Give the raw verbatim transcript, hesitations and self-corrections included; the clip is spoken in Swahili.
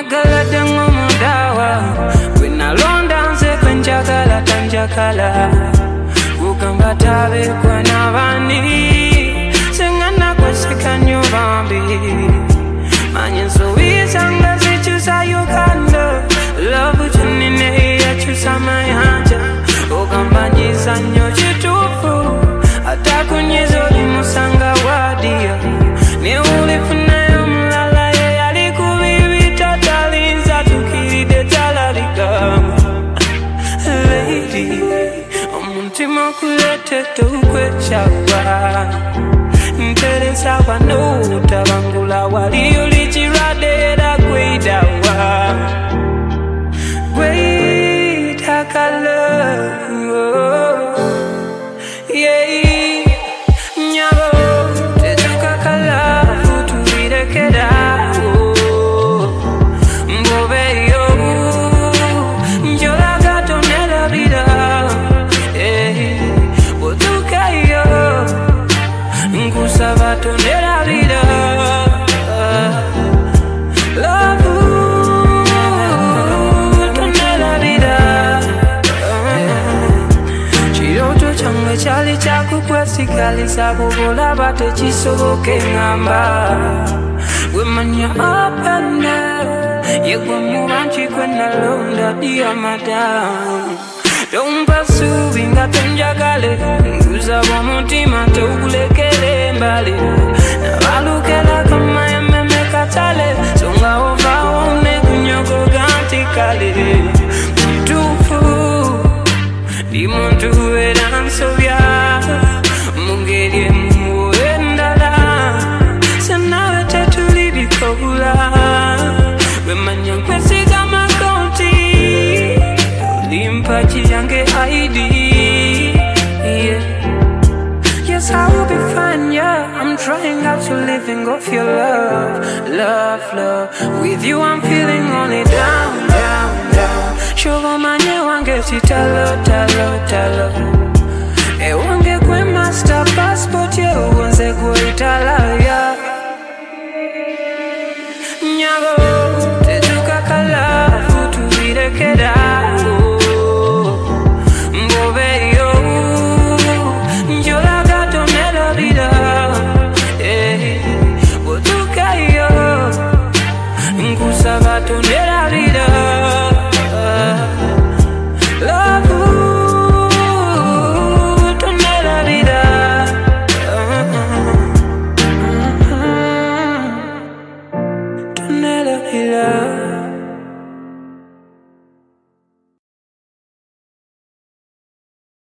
Mwagala dengo mudawa Wina londa nze kwenjakala tanjakala Ugamba tabe kwa nabani Sengana kwa sikanyo bambi Manyenso wisanga zichusa Uganda Love uchunine ya chusa mayanja Ugamba nyisanyo chitufu Ataku nyizo limusanga wadia Ni ulifuna yo mlala ye yaliku bibi tatalinza tukiride talalika Lady Omuntima kulete tukwe chawa Nteresa wano utabangula wali ulichirade era kwidawa Gwita kala Yeah Tonera vida Love Tonera vida Chiroto change chali chaku kwesi kali sabu bola bate chisoboke ngamba Wemanya up and down Yegwa muranchi kwena londa dia madam Don't pursue inga tenjagale Nguza wa mutima tugulekele mbali Na walukela kama ememe katale Songa ova one kunyoko ganti kale Mtufu Di muntu edansobya Mungelie muendala Sanawe tetuli bikogula Wemanya kwesi kama konti Limpachi yange I D Yeah Yes, I will be fine, yeah I'm trying out to living off your love Love, love With you I'm feeling only down, down, down Shogo manye wange si talo, talo, talo E wange kwe master passport ye uwanze kwe itala, yeah Nyago, tetuka kala Futu virekeda Tonera vida